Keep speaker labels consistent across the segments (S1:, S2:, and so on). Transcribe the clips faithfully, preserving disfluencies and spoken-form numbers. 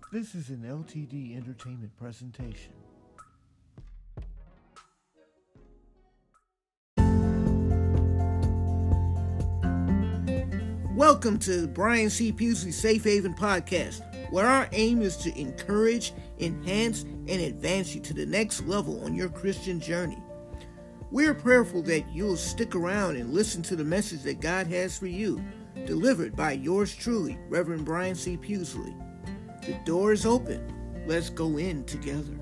S1: This is an L T D Entertainment presentation.
S2: Welcome to Brian C. Pewsley's Safe Haven Podcast, where our aim is to encourage, enhance, and advance you to the next level on your Christian journey. We're prayerful that you'll stick around and listen to the message that God has for you, delivered by yours truly, Reverend Brian C. Pewsley. The door is open. Let's go in together.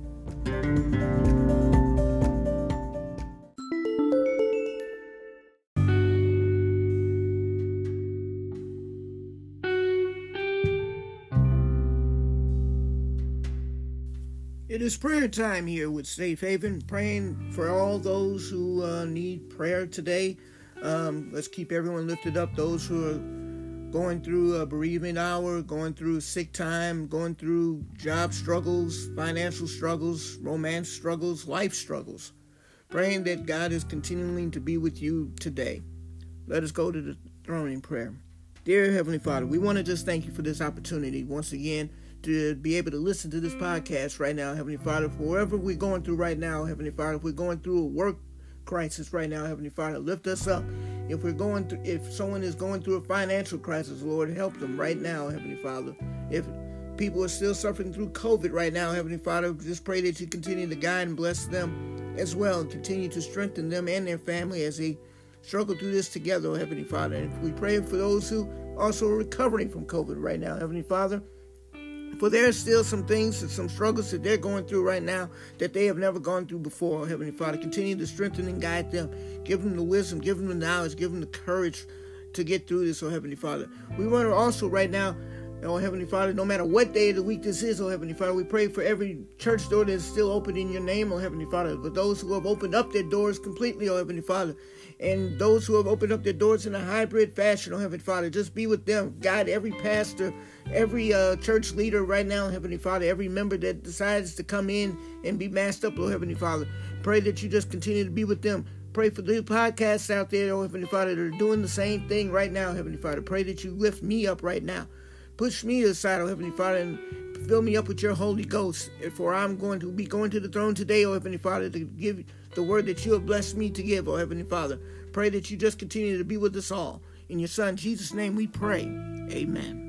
S2: It is prayer time here with Safe Haven, praying for all those who uh, need prayer today. Um, let's keep everyone lifted up, those who are going through a bereavement hour, going through sick time, going through job struggles, financial struggles, romance struggles, life struggles. Praying that God is continuing to be with you today. Let us go to the throne in prayer. Dear Heavenly Father, we want to just thank you for this opportunity once again to be able to listen to this podcast right now, Heavenly Father. For wherever we're going through right now, Heavenly Father, if we're going through a work crisis right now, Heavenly Father, lift us up. If we're going through, if someone is going through a financial crisis, Lord, help them right now, Heavenly Father. If people are still suffering through COVID right now, Heavenly Father, just pray that you continue to guide and bless them as well, and continue to strengthen them and their family as they struggle through this together, Heavenly Father. And we pray for those who also are recovering from COVID right now, Heavenly Father. For there are still some things and some struggles that they're going through right now that they have never gone through before, Heavenly Father. Continue to strengthen and guide them. Give them the wisdom, give them the knowledge, give them the courage to get through this, oh Heavenly Father. We want to also right now, oh Heavenly Father, no matter what day of the week this is, oh Heavenly Father, we pray for every church door that is still open in your name, oh Heavenly Father. For those who have opened up their doors completely, oh Heavenly Father. And those who have opened up their doors in a hybrid fashion, oh Heavenly Father, just be with them. Guide every pastor, every uh, church leader right now, Heavenly Father, every member that decides to come in and be masked up, oh Heavenly Father. Pray that you just continue to be with them. Pray for the podcasts out there, oh Heavenly Father, that are doing the same thing right now, Heavenly Father. Pray that you lift me up right now. Push me aside, oh Heavenly Father, and fill me up with your Holy Ghost. For I'm going to be going to the throne today, oh Heavenly Father, to give the word that you have blessed me to give, oh Heavenly Father. Pray that you just continue to be with us all. In your Son, Jesus' name we pray. Amen.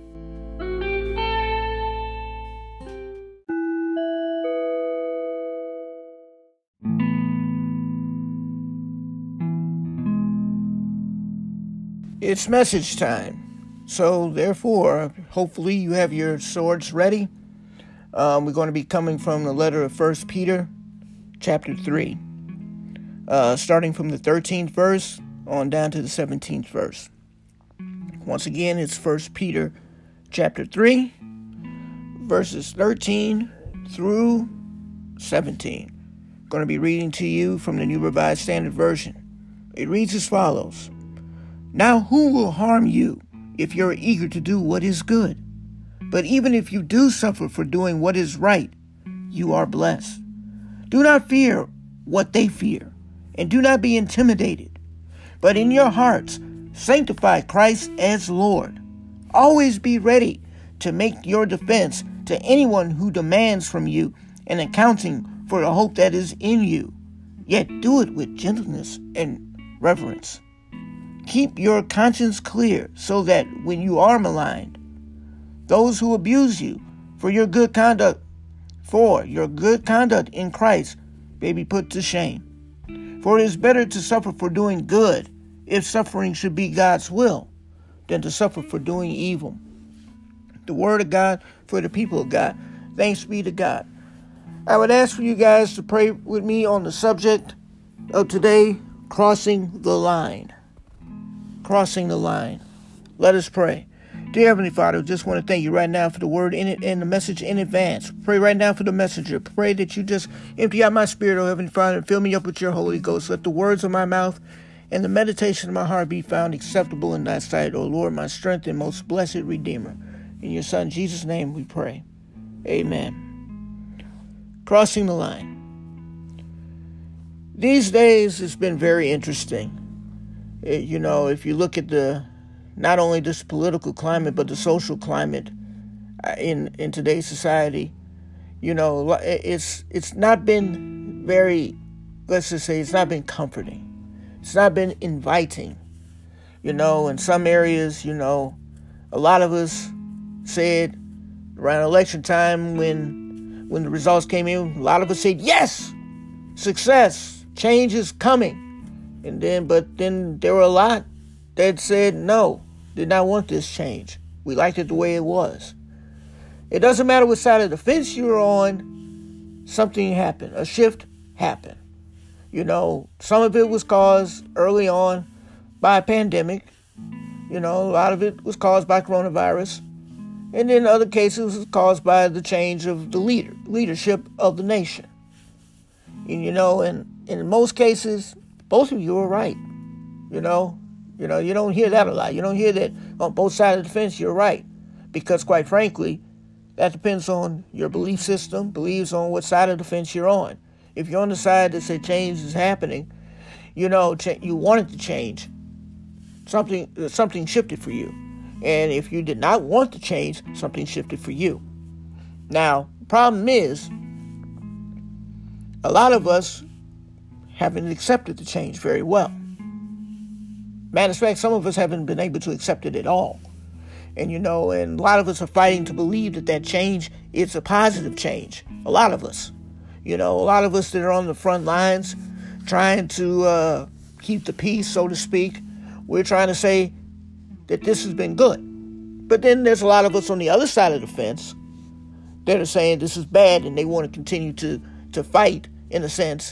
S2: It's message time. So, therefore, hopefully you have your swords ready. Um, we're going to be coming from the letter of First Peter, chapter three. Uh, starting from the thirteenth verse on down to the seventeenth verse. Once again, it's First Peter, chapter three, verses thirteen through seventeen. I'm going to be reading to you from the New Revised Standard Version. It reads as follows. Now who will harm you if you're eager to do what is good? But even if you do suffer for doing what is right, you are blessed. Do not fear what they fear, and do not be intimidated. But in your hearts, sanctify Christ as Lord. Always be ready to make your defense to anyone who demands from you an accounting for the hope that is in you. Yet do it with gentleness and reverence. Keep your conscience clear so that when you are maligned, those who abuse you for your good conduct, for your good conduct in Christ may be put to shame. For it is better to suffer for doing good, if suffering should be God's will, than to suffer for doing evil. The word of God for the people of God. Thanks be to God. I would ask for you guys to pray with me on the subject of today, crossing the line. Crossing the line. Let us pray. Dear Heavenly Father, just want to thank you right now for the word in it and the message in advance. Pray right now for the messenger. Pray that you just empty out my spirit, oh Heavenly Father, and fill me up with your Holy Ghost. Let the words of my mouth and the meditation of my heart be found acceptable in thy sight, O Lord, my strength and most blessed Redeemer. In your Son, Jesus' name, we pray. Amen. Crossing the line. These days, it's been very interesting. It, you know, if you look at the not only this political climate, but the social climate in in today's society. You know, it's it's not been very, let's just say, it's not been comforting. It's not been inviting. You know, in some areas, you know, a lot of us said around election time when when the results came in, a lot of us said, yes, success, change is coming. And then, but then there were a lot that said, no, did not want this change. We liked it the way it was. It doesn't matter what side of the fence you're on, something happened, a shift happened. You know, some of it was caused early on by a pandemic. You know, a lot of it was caused by coronavirus. And in other cases, it was caused by the change of the leader, leadership of the nation. And, you know, and, and in most cases, both of you are right. You know, you know, you don't hear that a lot. You don't hear that on both sides of the fence, you're right. Because quite frankly, that depends on your belief system, believes on what side of the fence you're on. If you're on the side that says change is happening, you know, ch- you want it to change. Something, something shifted for you. And if you did not want to change, something shifted for you. Now, the problem is, a lot of us haven't accepted the change very well. Matter of fact, some of us haven't been able to accept it at all. And, you know, and a lot of us are fighting to believe that that change is a positive change. A lot of us. You know, a lot of us that are on the front lines trying to uh, keep the peace, so to speak. We're trying to say that this has been good. But then there's a lot of us on the other side of the fence that are saying this is bad, and they want to continue to, to fight, in a sense,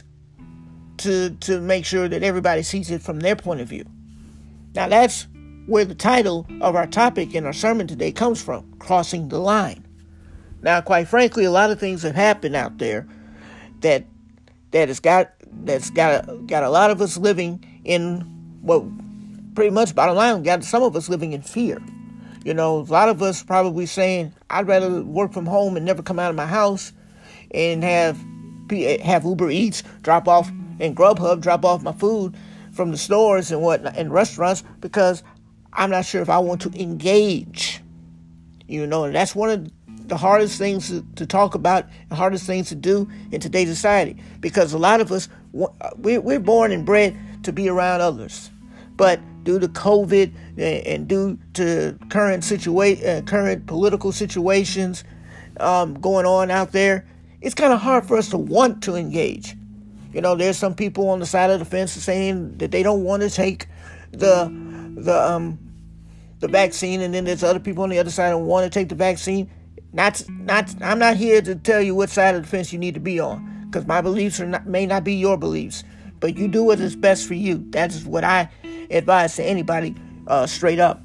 S2: to, to make sure that everybody sees it from their point of view. Now that's where the title of our topic in our sermon today comes from, crossing the line. Now, quite frankly, a lot of things have happened out there that that has got that's got a, got a lot of us living in what pretty much bottom line got some of us living in fear. You know, a lot of us probably saying, I'd rather work from home and never come out of my house and have have Uber Eats drop off and Grubhub drop off my food from the stores and what and restaurants, because I'm not sure if I want to engage. You know, and that's one of the hardest things to, to talk about, the hardest things to do in today's society, because a lot of us, we're, we're born and bred to be around others. But due to COVID and due to current situa- uh, current political situations um, going on out there, it's kind of hard for us to want to engage. You know, there's some people on the side of the fence saying that they don't want to take the the um the vaccine, and then there's other people on the other side who want to take the vaccine. Not not I'm not here to tell you what side of the fence you need to be on, because my beliefs are not, may not be your beliefs, but you do what is best for you. That's what I advise to anybody, uh, straight up.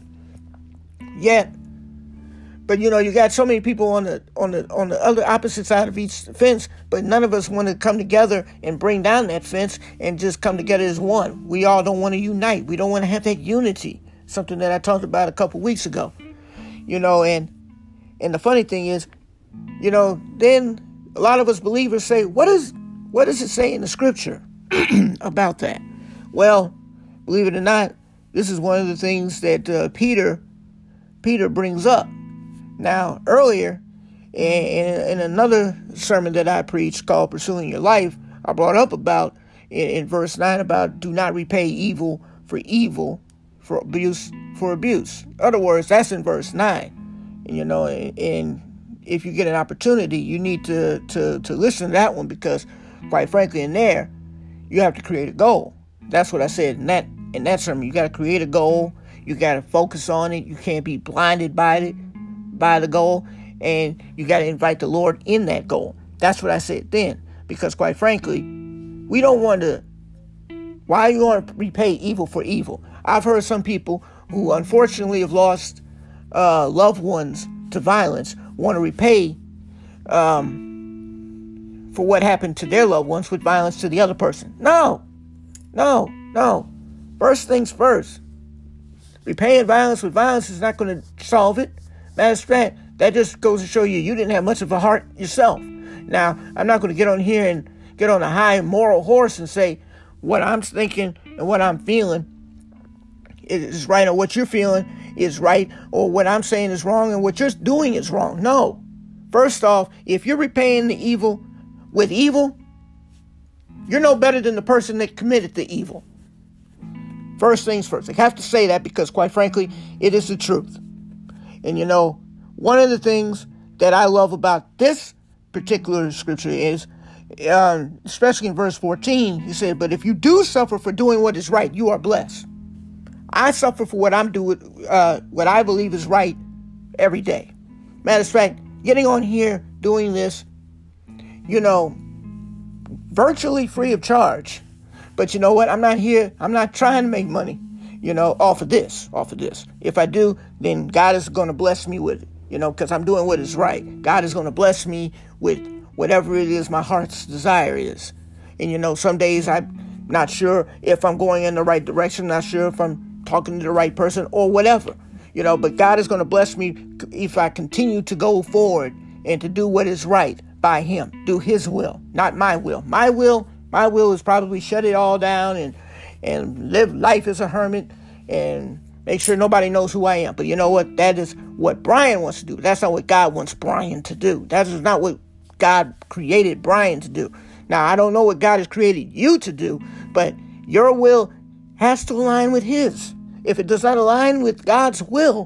S2: Yet, but you know, you got so many people on the on the on the other opposite side of each fence, but none of us want to come together and bring down that fence and just come together as one. We all don't want to unite. We don't want to have that unity. Something that I talked about a couple weeks ago. You know, and and the funny thing is, you know, then a lot of us believers say, what is what does it say in the scripture about that? Well, believe it or not, this is one of the things that uh, Peter Peter brings up. Now, earlier, in, in another sermon that I preached called Pursuing Your Life, I brought up about, in, in verse nine, about do not repay evil for evil, for abuse for abuse. In other words, that's in verse nine. And, you know, and, and if you get an opportunity, you need to, to, to listen to that one, because, quite frankly, in there, you have to create a goal. That's what I said in that in that sermon. You got to create a goal. You got to focus on it. You can't be blinded by it, by the goal, and you got to invite the Lord in that goal. That's what I said then, because quite frankly, we don't want to. Why are you going to repay evil for evil? I've heard some people who unfortunately have lost uh, loved ones to violence want to repay um, for what happened to their loved ones with violence to the other person. No, no, no. First things first. Repaying violence with violence is not going to solve it. Matter of fact, that just goes to show you you didn't have much of a heart yourself. Now, I'm not going to get on here and get on a high moral horse and say what I'm thinking and what I'm feeling is right, or what you're feeling is right or what I'm saying is wrong and what you're doing is wrong. No. First off, if you're repaying the evil with evil, you're no better than the person that committed the evil. First things first. I have to say that because, quite frankly, it is the truth. And, you know, one of the things that I love about this particular scripture is, uh, especially in verse fourteen, he said, but if you do suffer for doing what is right, you are blessed. I suffer for what I'm doing, uh, what I believe is right every day. Matter of fact, getting on here, doing this, you know, virtually free of charge. But you know what? I'm not here. I'm not trying to make money, you know, off of this, off of this. If I do, then God is going to bless me with it, you know, because I'm doing what is right. God is going to bless me with whatever it is my heart's desire is. And, you know, some days I'm not sure if I'm going in the right direction, not sure if I'm talking to the right person or whatever, you know, but God is going to bless me if I continue to go forward and to do what is right by him, do his will, not my will. My will, my will is probably shut it all down and, and live life as a hermit and make sure nobody knows who I am. But you know what? That is what Brian wants to do. That's not what God wants Brian to do. That is not what God created Brian to do. Now, I don't know what God has created you to do, but your will has to align with his. If it does not align with God's will,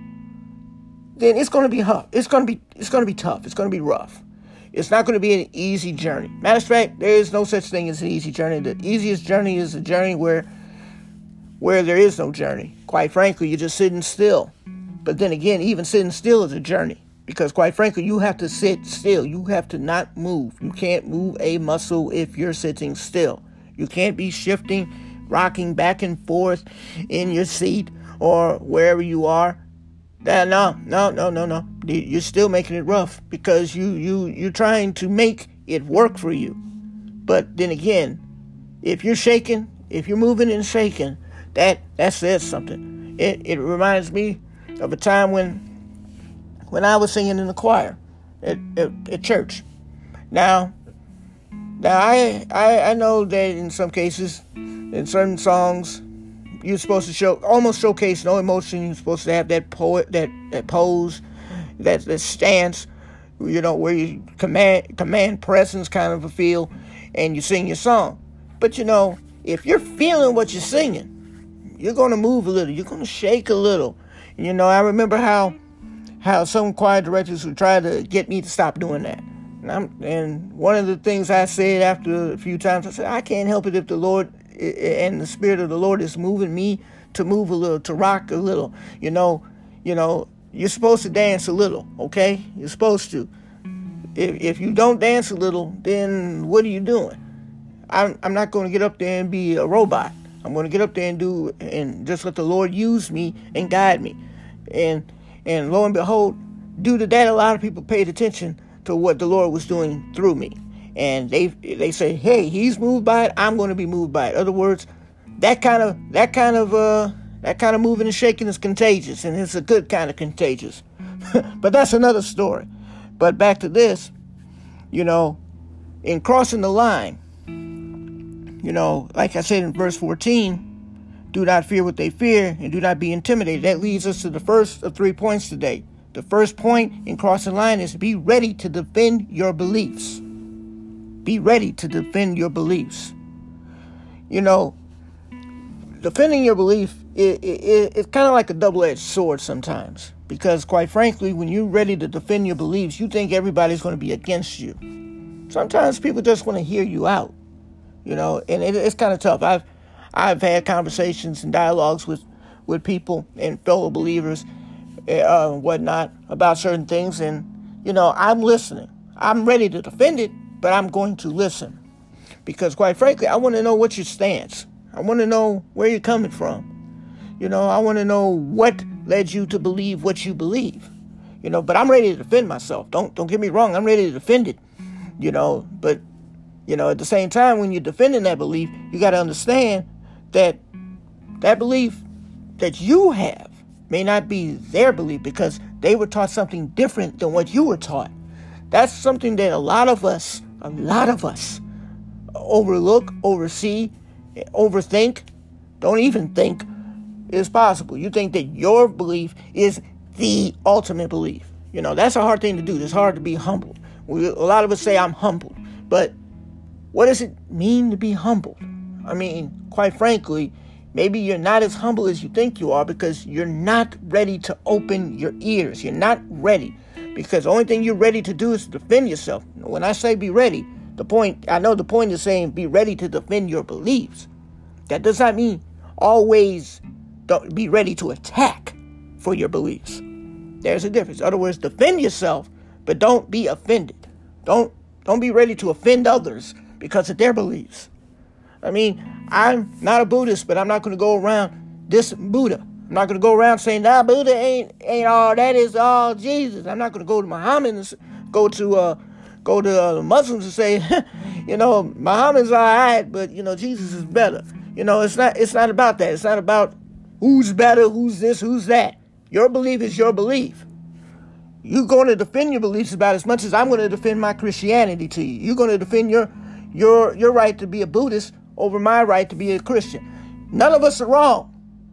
S2: then it's going to be tough. It's going to be, it's going to be tough. It's going to be rough. It's not going to be an easy journey. Matter of fact, there is no such thing as an easy journey. The easiest journey is a journey where, where there is no journey. Quite frankly, you're just sitting still. But then again, even sitting still is a journey. Because quite frankly, you have to sit still. You have to not move. You can't move a muscle if you're sitting still. You can't be shifting, rocking back and forth in your seat or wherever you are. That, no, no, no, no, no. You're still making it rough because you, you, you're trying to make it work for you. But then again, if you're shaking, if you're moving and shaking, that, that says something. It, it reminds me of a time when when I was singing in the choir at, at, at church. Now, now I, I I know that in some cases, in certain songs, you're supposed to show almost showcase no emotion. You're supposed to have that poet, that, that pose, that that stance, you know, where you command command presence kind of a feel, and you sing your song. But you know, if you're feeling what you're singing, you're going to move a little. You're going to shake a little. And, you know, I remember how. how some choir directors would try to get me to stop doing that. And, I'm, and one of the things I said after a few times, I said, I can't help it if the Lord and the Spirit of the Lord is moving me to move a little, to rock a little. You know, you know, you're supposed to dance a little, okay? You're supposed to. If, if you don't dance a little, then what are you doing? I'm, I'm not going to get up there and be a robot. I'm going to get up there and do, and just let the Lord use me and guide me. And And lo and behold, due to that, a lot of people paid attention to what the Lord was doing through me. And they they say, hey, he's moved by it, I'm going to be moved by it. In other words, that kind of that kind of uh that kind of moving and shaking is contagious, and it's a good kind of contagious. But that's another story. But back to this, you know, in crossing the line, you know, like I said in verse fourteen, do not fear what they fear, and do not be intimidated. That leads us to the first of three points today. The first point in crossing the line is be ready to defend your beliefs. Be ready to defend your beliefs. You know, defending your belief, it, it, it, it's kind of like a double-edged sword sometimes. Because quite frankly, when you're ready to defend your beliefs, you think everybody's going to be against you. Sometimes people just want to hear you out. You know, and it, it's kind of tough. I've I've had conversations and dialogues with, with people and fellow believers, uh, whatnot, about certain things. And, you know, I'm listening. I'm ready to defend it, but I'm going to listen. Because, quite frankly, I want to know what your stance. I want to know where you're coming from. You know, I want to know what led you to believe what you believe. You know, but I'm ready to defend myself. Don't, don't get me wrong. I'm ready to defend it. You know, but, you know, at the same time, when you're defending that belief, you got to understand that that belief that you have may not be their belief because they were taught something different than what you were taught. That's something that a lot of us, a lot of us overlook, oversee, overthink, don't even think, is possible. You think that your belief is the ultimate belief. You know, that's a hard thing to do. It's hard to be humble. We, a lot of us say I'm humble, but what does it mean to be humble? I mean, quite frankly, maybe you're not as humble as you think you are because you're not ready to open your ears. You're not ready because the only thing you're ready to do is to defend yourself. When I say be ready, the point, I know the point is saying be ready to defend your beliefs. That does not mean always don't be ready to attack for your beliefs. There's a difference. In other words, defend yourself, but don't be offended. Don't don't be ready to offend others because of their beliefs. I mean, I'm not a Buddhist, but I'm not going to go around dissing Buddha. I'm not going to go around saying, nah, Buddha ain't ain't all that is all Jesus. I'm not going to go to Muhammad and go to uh go to uh, Muslims and say, you know, Muhammad's all right, but you know, Jesus is better. You know, it's not it's not about that. It's not about who's better, who's this, who's that. Your belief is your belief. You're going to defend your beliefs about as much as I'm going to defend my Christianity to you. You're going to defend your your your right to be a Buddhist over my right to be a Christian. None of us are wrong.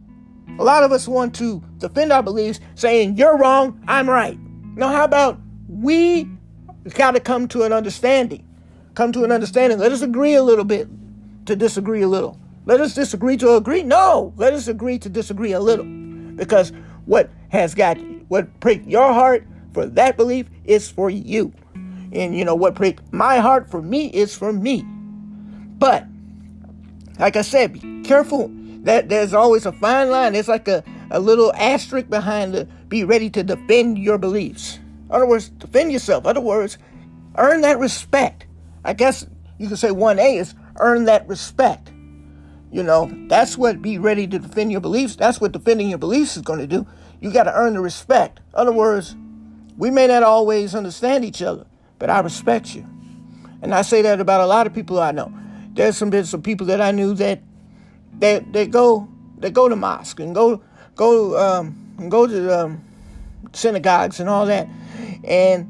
S2: A lot of us want to defend our beliefs saying, you're wrong, I'm right. Now, how about we got to come to an understanding? Come to an understanding. Let us agree a little bit to disagree a little. Let us disagree to agree. No, let us agree to disagree a little. Because what has got, what pricked your heart for that belief is for you. And, you know, what pricked my heart for me is for me. But, like I said, be careful that there's always a fine line. There's like a, a little asterisk behind the be ready to defend your beliefs. In other words, defend yourself. In other words, earn that respect. I guess you could say one A is earn that respect. You know, that's what be ready to defend your beliefs. That's what defending your beliefs is going to do. You got to earn the respect. In other words, we may not always understand each other, but I respect you. And I say that about a lot of people I know. There's some some people that I knew that they they go they go to mosque and go go um, and go to um, synagogues and all that, and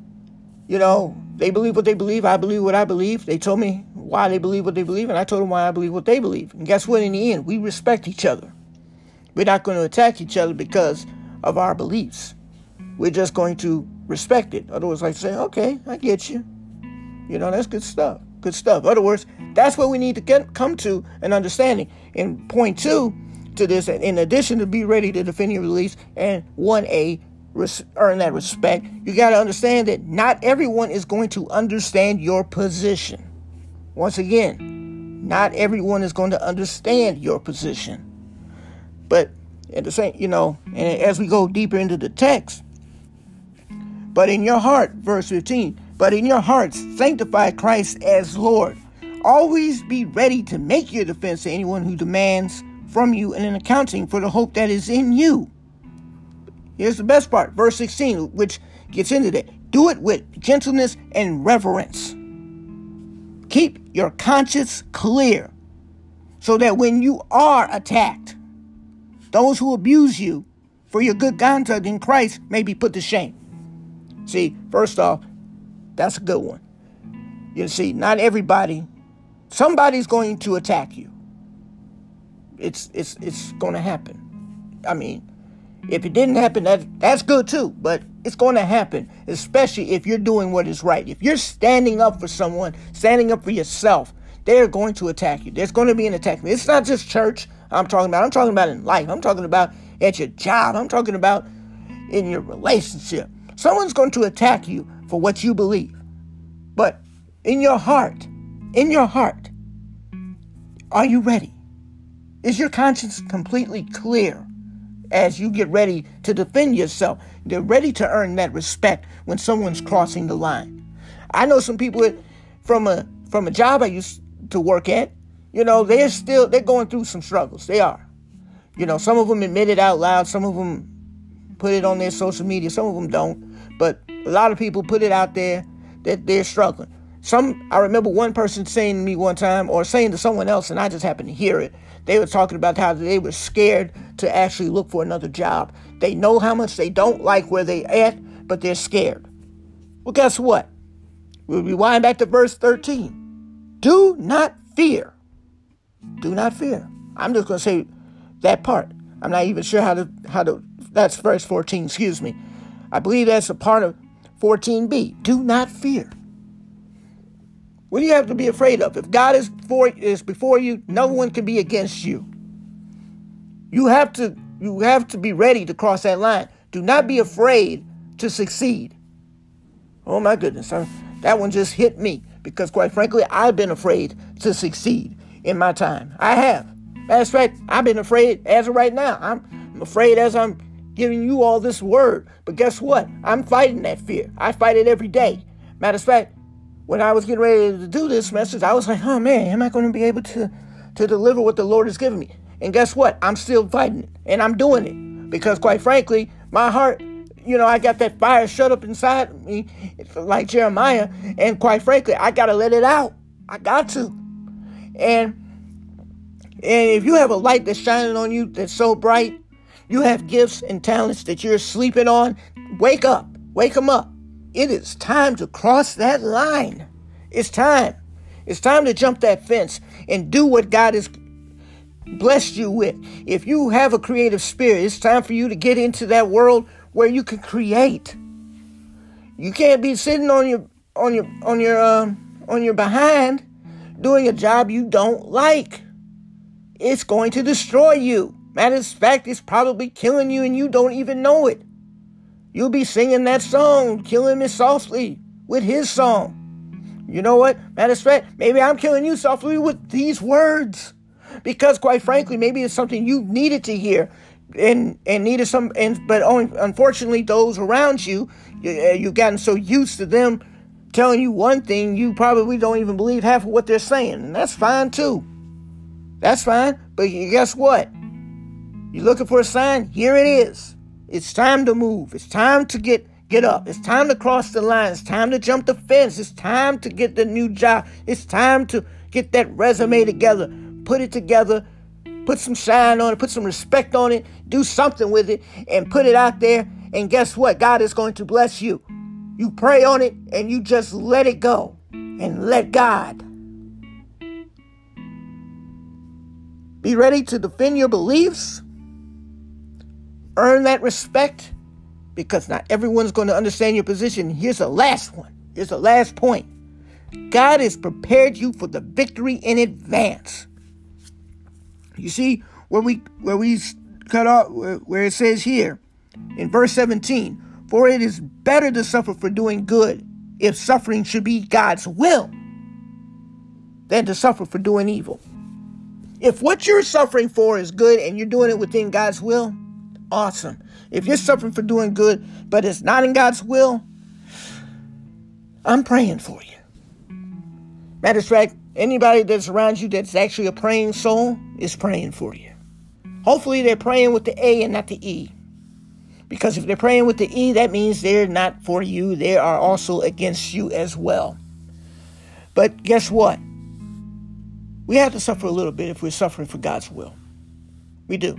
S2: you know they believe what they believe. I believe what I believe. They told me why they believe what they believe, and I told them why I believe what they believe. And guess what? In the end, we respect each other. We're not going to attack each other because of our beliefs. We're just going to respect it. Otherwise, like say, okay, I get you. You know, that's good stuff. Good stuff. In other words, that's what we need to get, come to an understanding. And point two to this, in addition to be ready to defend your beliefs, and one A, res- earn that respect, you got to understand that not everyone is going to understand your position. Once again, not everyone is going to understand your position. But at the same, you know, and as we go deeper into the text, but in your heart, verse fifteen, but in your hearts, sanctify Christ as Lord. Always be ready to make your defense to anyone who demands from you an accounting for the hope that is in you. Here's the best part, verse sixteen, which gets into that. Do it with gentleness and reverence. Keep your conscience clear so that when you are attacked, those who abuse you for your good conduct in Christ may be put to shame. See, first off, that's a good one. You see, not everybody, somebody's going to attack you. It's it's it's going to happen. I mean, if it didn't happen, that that's good too. But it's going to happen, especially if you're doing what is right. If you're standing up for someone, standing up for yourself, they're going to attack you. There's going to be an attack. It's not just church I'm talking about. I'm talking about in life. I'm talking about at your job. I'm talking about in your relationship. Someone's going to attack you for what you believe. But in your heart, in your heart, are you ready? Is your conscience completely clear as you get ready to defend yourself? They're ready to earn that respect when someone's crossing the line. I know some people from a from a job I used to work at, you know, they're still, they're going through some struggles. They are. You know, some of them admit it out loud. Some of them put it on their social media. Some of them don't. But a lot of people put it out there that they're struggling. Some, I remember one person saying to me one time, or saying to someone else, and I just happened to hear it. They were talking about how they were scared to actually look for another job. They know how much they don't like where they at, but they're scared. Well, guess what? We'll rewind back to verse thirteen. Do not fear. Do not fear. I'm just going to say that part. I'm not even sure how to, how to, that's verse fourteen, excuse me. I believe that's a part of fourteen b. Do not fear. What do you have to be afraid of? If God is for is before you, no one can be against you. You have to you have to be ready to cross that line. Do not be afraid to succeed. Oh my goodness, I, that one just hit me because quite frankly, I've been afraid to succeed in my time. I have. Matter of fact, I've been afraid as of right now. I'm, I'm afraid as I'm giving you all this word. But guess what? I'm fighting that fear. I fight it every day. Matter of fact, when I was getting ready to do this message, I was like, oh man, am I going to be able to, to deliver what the Lord has given me? And guess what? I'm still fighting it. And I'm doing it. Because quite frankly, my heart, you know, I got that fire shut up inside me like Jeremiah. And quite frankly, I got to let it out. I got to. And, and if you have a light that's shining on you that's so bright, you have gifts and talents that you're sleeping on, wake up. Wake them up. It is time to cross that line. It's time. It's time to jump that fence and do what God has blessed you with. If you have a creative spirit, it's time for you to get into that world where you can create. You can't be sitting on your on your on your um, on your behind doing a job you don't like. It's going to destroy you. Matter of fact, it's probably killing you and you don't even know it. You'll be singing that song, Killing Me Softly, with his song. You know what? Matter of fact, maybe I'm killing you softly with these words. Because quite frankly, maybe it's something you needed to hear and, and needed some, and but only, unfortunately, those around you, you, you've gotten so used to them telling you one thing, you probably don't even believe half of what they're saying. And that's fine too. That's fine. But guess what? You're looking for a sign? Here it is. It's time to move. It's time to get, get up. It's time to cross the line. It's time to jump the fence. It's time to get the new job. It's time to get that resume together. Put it together. Put some shine on it. Put some respect on it. Do something with it and put it out there. And guess what? God is going to bless you. You pray on it and you just let it go and let God. Be ready to defend your beliefs. Earn that respect because not everyone's going to understand your position. Here's the last one. Here's the last point. God has prepared you for the victory in advance. You see where we where we cut off where, where it says here in verse seventeen, for it is better to suffer for doing good if suffering should be God's will than to suffer for doing evil. If what you're suffering for is good and you're doing it within God's will, awesome. If you're suffering for doing good, but it's not in God's will, I'm praying for you. Matter of fact, anybody that's around you that's actually a praying soul is praying for you. Hopefully they're praying with the A and not the E. Because if they're praying with the E, that means they're not for you. They are also against you as well. But guess what? We have to suffer a little bit if we're suffering for God's will. We do.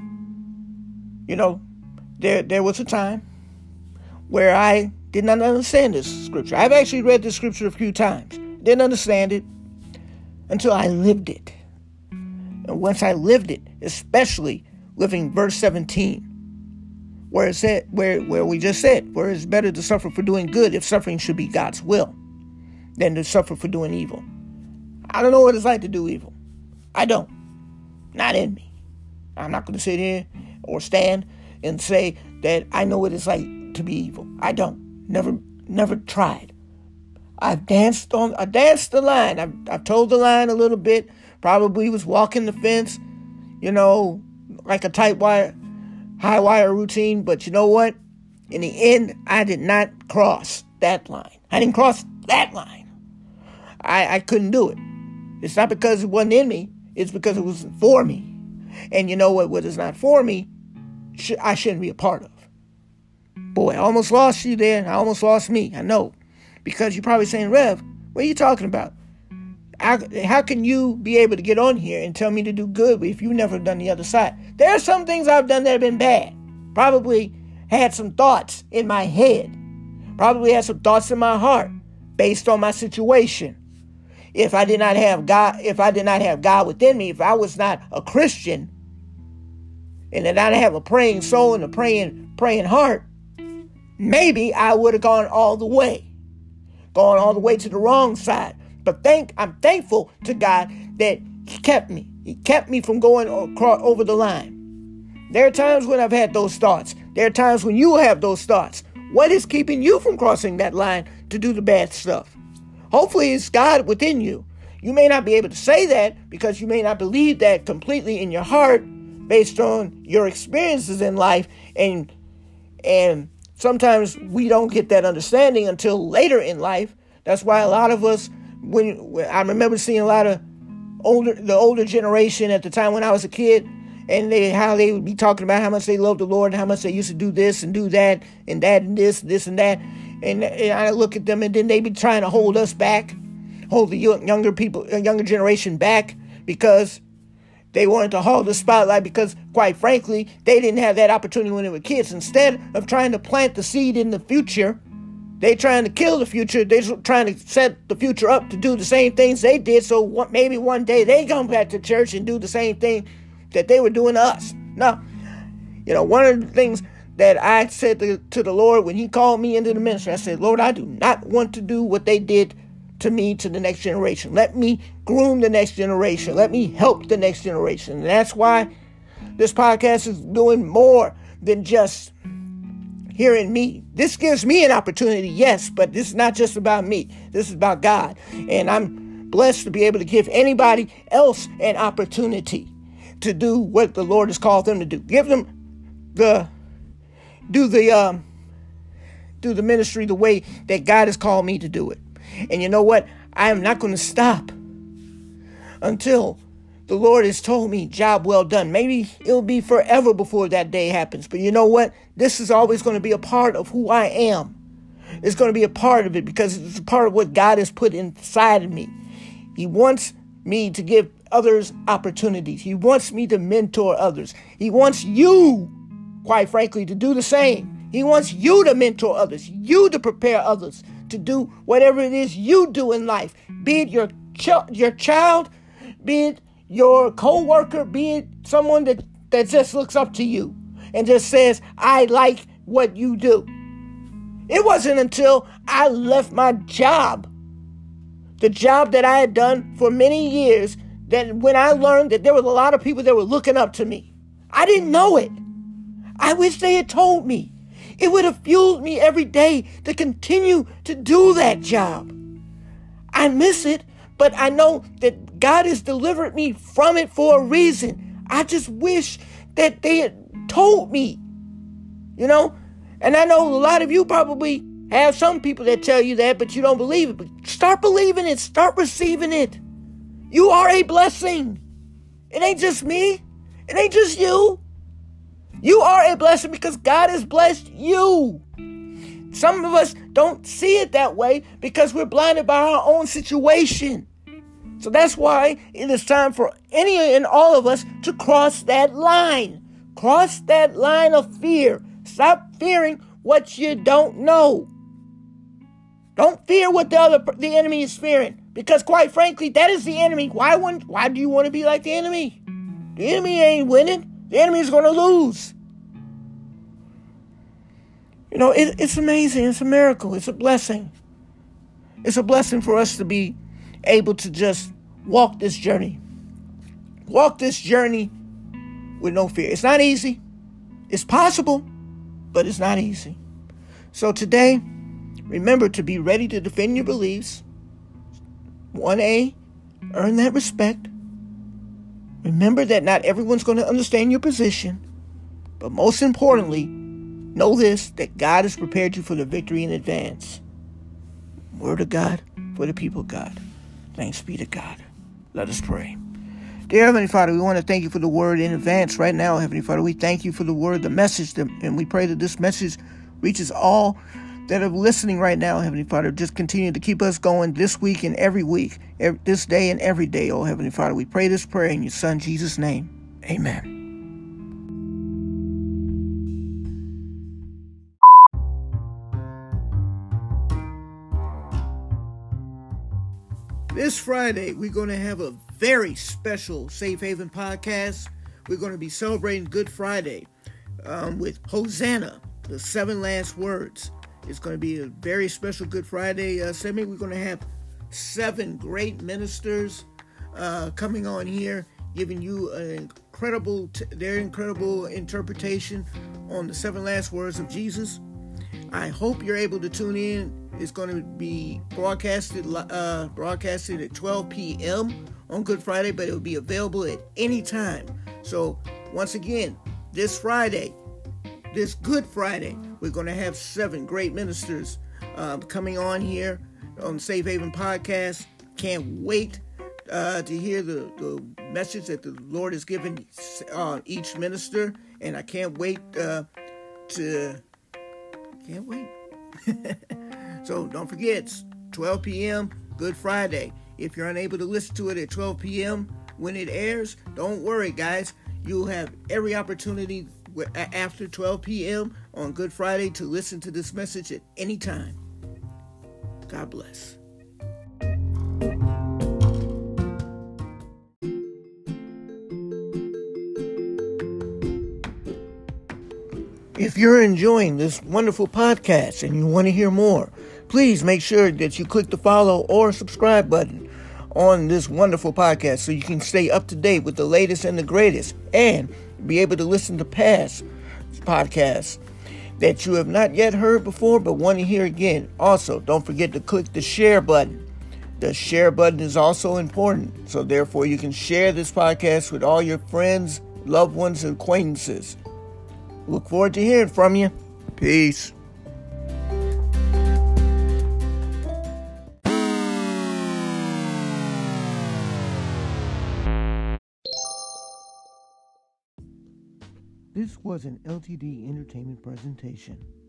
S2: You know, there there was a time where I did not understand this scripture. I've actually read this scripture a few times. Didn't understand it until I lived it. And once I lived it, especially living verse seventeen, where it said, where, where we just said, where it's better to suffer for doing good if suffering should be God's will than to suffer for doing evil. I don't know what it's like to do evil. I don't. Not in me. I'm not going to sit here or stand and say that I know what it's like to be evil. I don't. Never, never tried. I've danced on, I danced the line. I've, I've told the line a little bit. Probably was walking the fence, you know, like a tight wire, high wire routine. But you know what? In the end, I did not cross that line. I didn't cross that line. I, I couldn't do it. It's not because it wasn't in me. It's because it wasn't for me. And you know what? What is not for me, sh- I shouldn't be a part of. Boy, I almost lost you there. I almost lost me. I know. Because you're probably saying, Rev, what are you talking about? How, how can you be able to get on here and tell me to do good if you've never done the other side? There are some things I've done that have been bad. Probably had some thoughts in my head. Probably had some thoughts in my heart based on my situation. If I did not have God, if I did not have God within me, if I was not a Christian, and that I have a praying soul and a praying, praying heart, maybe I would have gone all the way, gone all the way to the wrong side. But thank, I'm thankful to God that He kept me. He kept me from going across, over the line. There are times when I've had those thoughts. There are times when you have those thoughts. What is keeping you from crossing that line to do the bad stuff? Hopefully it's God within you. You may not be able to say that because you may not believe that completely in your heart based on your experiences in life. And, and sometimes we don't get that understanding until later in life. That's why a lot of us, when, when I remember seeing a lot of older, the older generation at the time when I was a kid, and they, how they would be talking about how much they love the Lord and how much they used to do this and do that and that and this, this and that. And, and I look at them and then they be trying to hold us back, hold the younger people, younger generation back because they wanted to hold the spotlight because, quite frankly, they didn't have that opportunity when they were kids. Instead of trying to plant the seed in the future, they trying to kill the future. They're trying to set the future up to do the same things they did. So what, maybe one day they come back to church and do the same thing that they were doing to us. No, you know, one of the things that I said to, to the Lord when He called me into the ministry, I said, Lord, I do not want to do what they did to me to the next generation. Let me groom the next generation. Let me help the next generation. And that's why this podcast is doing more than just hearing me. This gives me an opportunity, yes, but this is not just about me. This is about God. And I'm blessed to be able to give anybody else an opportunity to do what the Lord has called them to do. Give them the, do the, um, do the ministry the way that God has called me to do it. And you know what? I am not going to stop until the Lord has told me, job well done. Maybe it'll be forever before that day happens. But you know what? This is always going to be a part of who I am. It's going to be a part of it because it's a part of what God has put inside of me. He wants me to give others opportunities. He wants me to mentor others. He wants you, quite frankly, to do the same. He wants you to mentor others, you to prepare others to do whatever it is you do in life, be it your, ch- your child, be it your co-worker, be it someone that, that just looks up to you and just says, I like what you do. It wasn't until I left my job, the job that I had done for many years, that when I learned that there was a lot of people that were looking up to me. I didn't know it. I wish they had told me. It would have fueled me every day to continue to do that job. I miss it, but I know that God has delivered me from it for a reason. I just wish that they had told me, you know? And I know a lot of you probably have some people that tell you that, but you don't believe it. But start believing it. Start receiving it. You are a blessing. It ain't just me. It ain't just you. You are a blessing because God has blessed you. Some of us don't see it that way because we're blinded by our own situation. So that's why it is time for any and all of us to cross that line. Cross that line of fear. Stop fearing what you don't know. Don't fear what the other the enemy is fearing. Because quite frankly, that is the enemy. Why wouldn't, why do you want to be like the enemy? The enemy ain't winning. The enemy is going to lose. You know, it, it's amazing. It's a miracle. It's a blessing. It's a blessing for us to be able to just walk this journey. Walk this journey with no fear. It's not easy. It's possible, but it's not easy. So today, remember to be ready to defend your beliefs. one A, earn that respect. Remember that not everyone's going to understand your position. But most importantly, know this, that God has prepared you for the victory in advance. Word of God for the people of God. Thanks be to God. Let us pray. Dear Heavenly Father, we want to thank you for the word in advance right now, Heavenly Father. We thank you for the word, the message, and we pray that this message reaches all that are listening right now, Heavenly Father. Just continue to keep us going this week and every week, every, this day and every day, oh Heavenly Father. We pray this prayer in your Son, Jesus' name. Amen. This Friday, we're going to have a very special Safe Haven podcast we're going to be celebrating Good Friday um, with Hosanna, the seven last words. It's going to be a very special Good Friday uh, segment. We're going to have seven great ministers uh, coming on here, giving you an incredible, t- their incredible interpretation on the seven last words of Jesus. I hope you're able to tune in. It's going to be broadcasted uh, broadcasted at twelve p.m. on Good Friday, but it will be available at any time. So once again, this Friday, this Good Friday, we're going to have seven great ministers uh, coming on here on the Safe Haven Podcast. Can't wait uh, to hear the, the message that the Lord has given uh, each minister, and I can't wait uh, to can't wait. So don't forget, it's twelve p.m. Good Friday. If you're unable to listen to it at twelve p.m. when it airs, don't worry, guys. You'll have every opportunity after twelve p.m. on Good Friday to listen to this message at any time. God bless. If you're enjoying this wonderful podcast and you want to hear more, please make sure that you click the follow or subscribe button on this wonderful podcast so you can stay up to date with the latest and the greatest and be able to listen to past podcasts that you have not yet heard before but want to hear again. Also, don't forget to click the share button. The share button is also important, so therefore you can share this podcast with all your friends, loved ones, and acquaintances. Look forward to hearing from you. Peace.
S1: This was an L T D Entertainment presentation.